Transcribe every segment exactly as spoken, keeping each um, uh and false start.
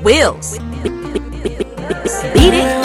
Wills. Beat it.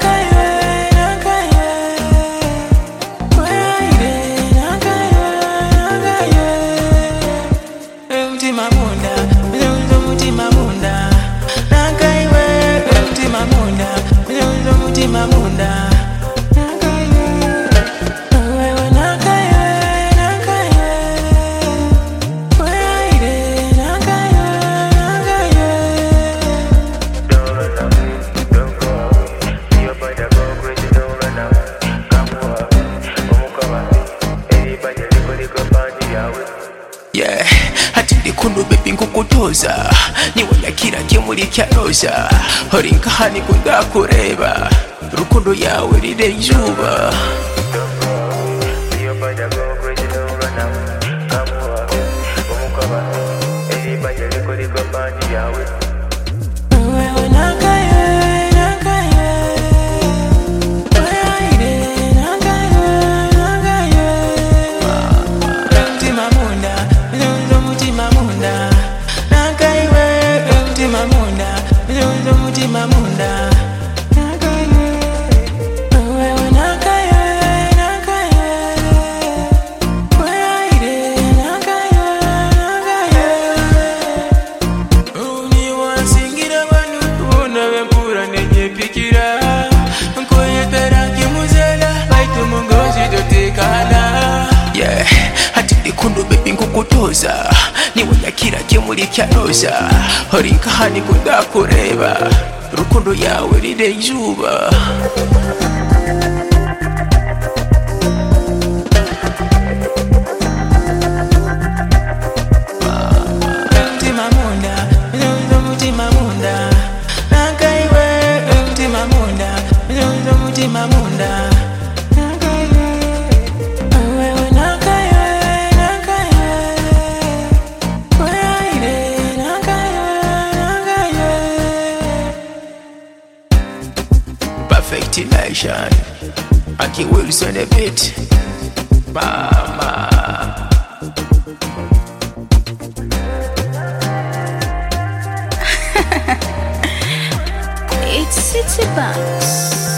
Yeah, hati ndikundu baby nkukutoza niwanya kira kimuli kyaroza hori nkahani kunda kureba rukundo yawe rire izuba Yeah, hati ndikundu baby nkukutoza niwanya kira kimuli kyaroza hori nkahani kunda kureba rukundo yawe rire izuba Perfect nation, Aki Wilson a bit, mama. It's City Banks.